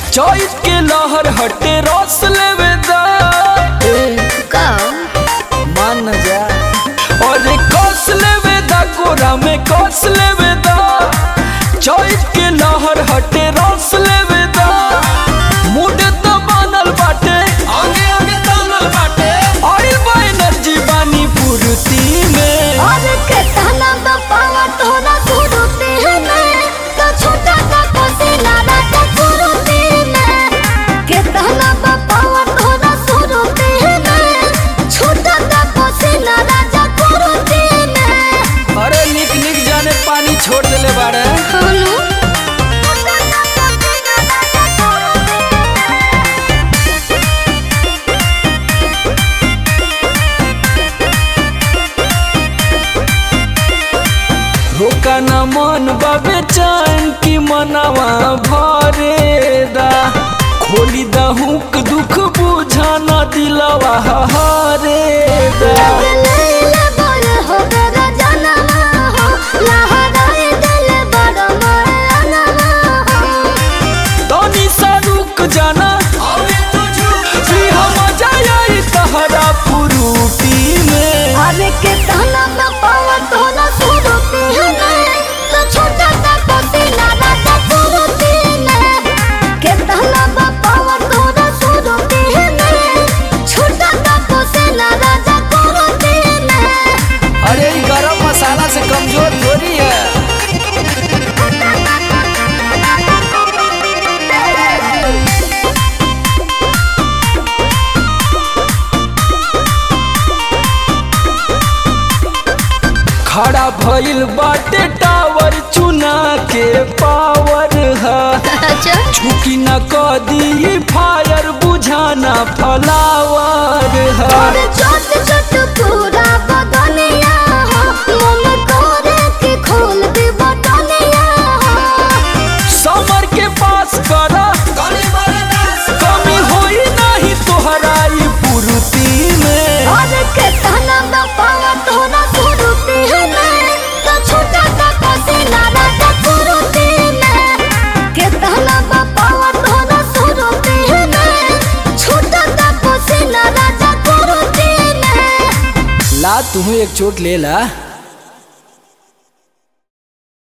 चौथ के लहर हटे रस लेवे दा मान न जा और कस लेवे दा कोरा में कस लेवे दा चौथ के लहर हटे रस लेवे दा मूड तो बनल बाटे आगे आगे तानल बाटे ऑयल बा एनर्जी बानी पूर्ति में और के ताना पावा तोरा सुरुते में तो छोटा सा पसीना राजा सुरुते में के ताना पावा तोरा सुरुते में छोटा सा पसीना राजा सुरुते में। अरे निक निक जाने पानी छोड़ देले बाड़े हेलो रोका न मन बाबे चैन की मनवा भरेदा खोली दहुक दुख बुझा न दिलवा हरेदा लैला बोल हो तेरा जनवा हो लहराए दिल बड़ा मनवा हो तनी सा रुक जाना जी हम जाई तहरा फुरूटी में अरे के ताना में पावा तोरा सुरुते में तो छोटा सा पसीना राजा सुरुते में के ताना में पावा तोरा सुरुते में छोटा सा पसीना राजा सुरुते में। अरे ई गरम मसाला से कमजोर थोड़ी है। खड़ा भइल बाटे टावर चुना के पावर है अच्छा झुकी न कदी फायर बुझाना फ्लावर है और छोट छोट पूरा बदनिया हो मन करे के खोल दे बटनिया हो समर के पास करा कमी होई नहीं तोहरा ई पूर्ति में और के ताना में पावा तोरा सुरुते में तो छोटा सा पसीना राजा सुरुते में के ताना में पावा तोरा सुरुते में छोटा सा पसीना राजा सुरुते में। ला तुम्हें एक चोट ले ला।